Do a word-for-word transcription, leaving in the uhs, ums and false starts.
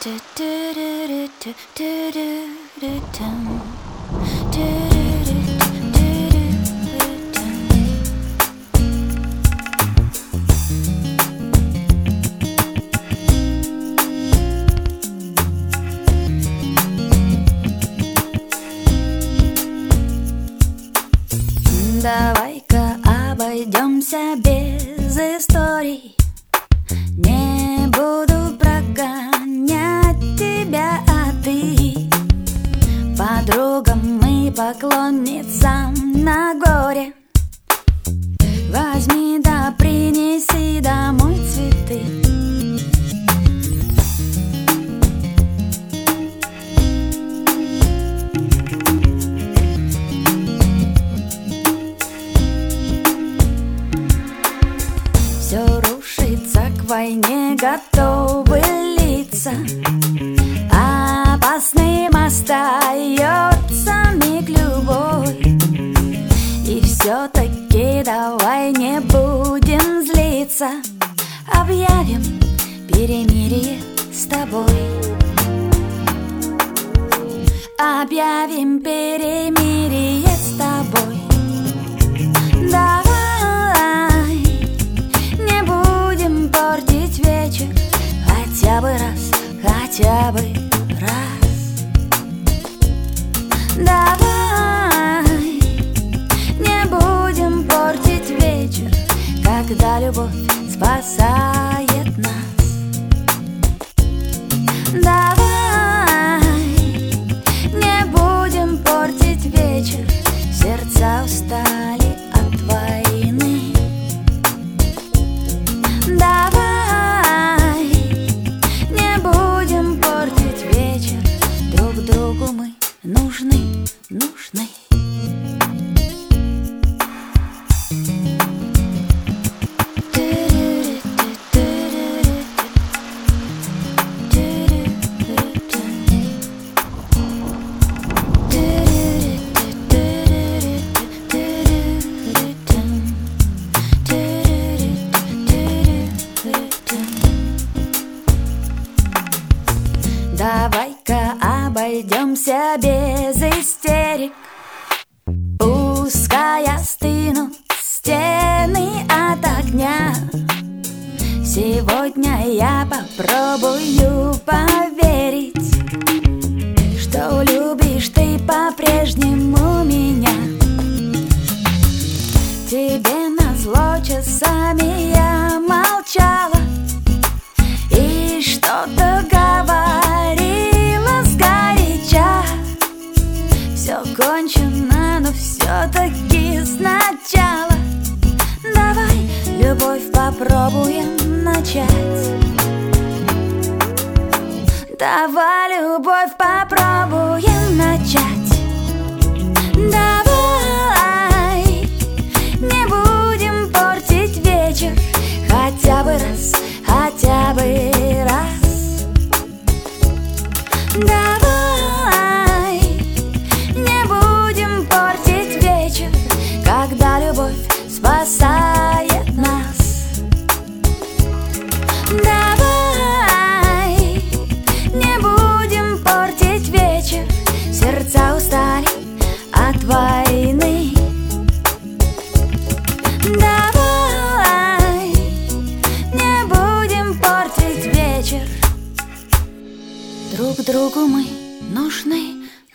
Давай-ка обойдемся без историй. Не буду прогонять тебя, а ты подругам и поклонницам на горе. Возьми да принеси домой цветы. Все рушится, к войне готовы лица. Опасным остается миг любой. И все-таки давай не будем злиться. Объявим перемирие с тобой. Объявим перемирие с тобой. Давай не будем портить вечер. Хотя бы раз, хотя бы раз. Давай не будем портить вечер, когда любовь спасает нас. Давай не будем портить вечер. Сердца устали от войны. Давай не будем портить вечер. Друг другу мы нужны, нужны. Давай-ка обойдемся без истерик. Пускай остынут стены от огня. Сегодня я попробую поверить, что любишь ты по-прежнему меня. Тебе назло часами я молчала и что-то говорила сгоряча. Все кончено, но все-таки сначала. Давай любовь попробуем начать. Давай любовь попробуем начать. Давай не будем портить вечер. Хотя бы раз, хотя бы раз. Давай не будем портить вечер, когда любовь спасает нас. Давай не будем портить вечер. Сердца устали от войны. Давай не будем портить вечер. Друг другу мы нужны,